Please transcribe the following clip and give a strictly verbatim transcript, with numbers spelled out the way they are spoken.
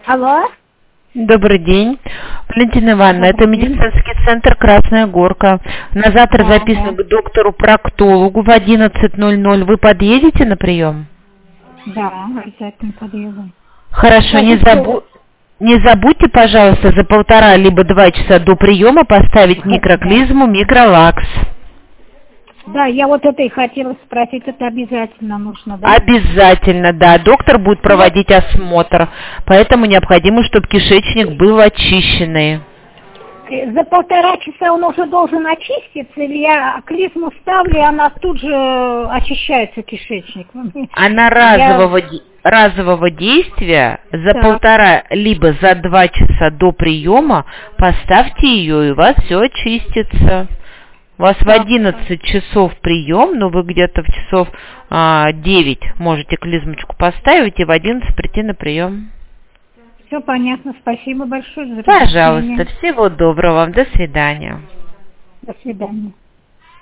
Алло. Добрый день. Валентина Ивановна, это Добрый день. медицинский центр «Красная Горка». На завтра Да, записано да. к доктору-проктологу в одиннадцать ноль ноль. Вы подъедете на прием? Да, обязательно подъеду. Хорошо, не, Скажите, забу- не забудьте, пожалуйста, за полтора либо два часа до приема поставить микроклизму микролакс. да, я вот это и хотела спросить, это обязательно нужно, да? Обязательно, да. Доктор будет проводить осмотр, поэтому необходимо, чтобы кишечник был очищенный. Э, За полтора часа он уже должен очиститься, или я клизму ставлю, и она тут же очищается, кишечник? Она разового, де- разового действия за Так. полтора либо за два часа до приема поставьте ее, и у вас все очистится. У вас в Так. одиннадцать часов прием, но вы где-то в часов а, девять можете клизмочку поставить и в одиннадцать прийти на прием. Все понятно, спасибо большое за Пожалуйста, разъяснение. всего доброго вам, до свидания. До свидания.